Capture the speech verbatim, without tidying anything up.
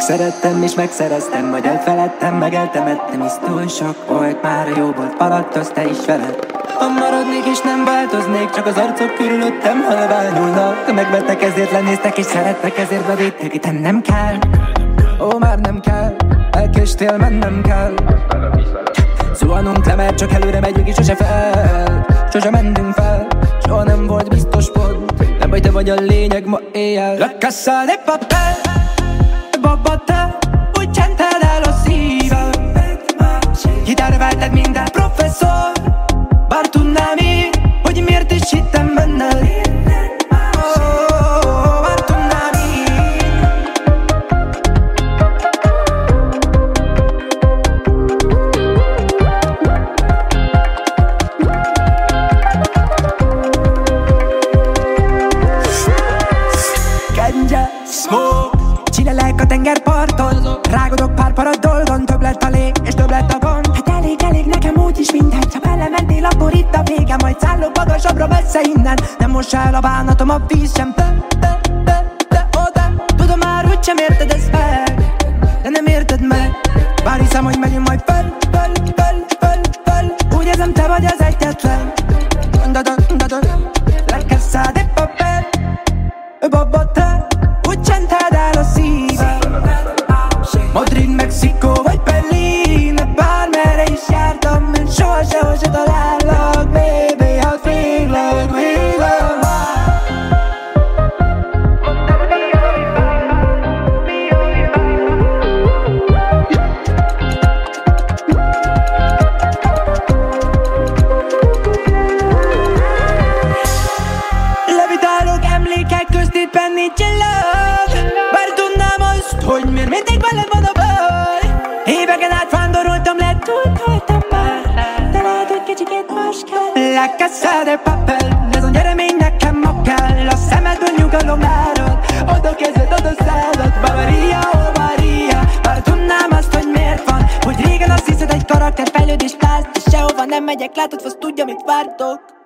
Megszerettem és megszereztem, majd elfeledtem, meg eltemettem. Hisz túl sok volt, már a jó volt, paladtasz te is veled. Ha maradnék és nem változnék, csak az arcok körülöttem halványulnak. Megvettek, ezért lenéztek és szerettek, ezért bevédtek. Itt nem kell, ó már nem kell, elkéstél, mennem kell. Zuhanunk le, mert csak előre megyünk és sose fel. Sose mentünk fel, soha nem volt biztos pont. Nem baj, te vagy a lényeg ma éjjel. La casa de papel, baba te, úgy csented el a szívem. Gitárra váltad minden professzor, bár tudnám én, hogy miért is hittem benned. Csinálek a tengerparton, rágodok pár para dolgon. Több lett a lé, és több lett a gond. Hát elég, elég, nekem úgyis mindegy. Ha belementél, akkor itt a vége. Majd szállok magasabbra messze innen. Nem mossa el a bánatom a víz sem. Te, te, te, te, ó te. Tudom már, hogy sem érted ezt meg, de nem érted meg. Bár hiszem, hogy megyünk majd fel, fel, fel, fel, fel. Úgy érzem, te vagy az egyetlen. Da-da, da-da. La casa de papel, baba te, úgy csented el a szívem. Madrid, Mexikó vagy Berlin, bármerre is jártam, én soha sehol se talállak. Baby, hát véglek, véglek. Levitálok emlékek közt, itt benn nincsen love. Bár tudnám azt, hogy miért mindig veled van a baj. Éveken át vándoroltam, letúltoltam már, de lehet, hogy kicsikét más kell. La casa de papel, ez a nyeremény nekem ma kell. A szemedből nyugalom árad, oda kezed, oda szálad. Bavaria, oh Maria, bár tudnám azt, hogy miért van, hogy régen azt hiszed, egy karakter fejlődést látsz, de sehova nem megyek, látod, fasz tudja, mit vártok.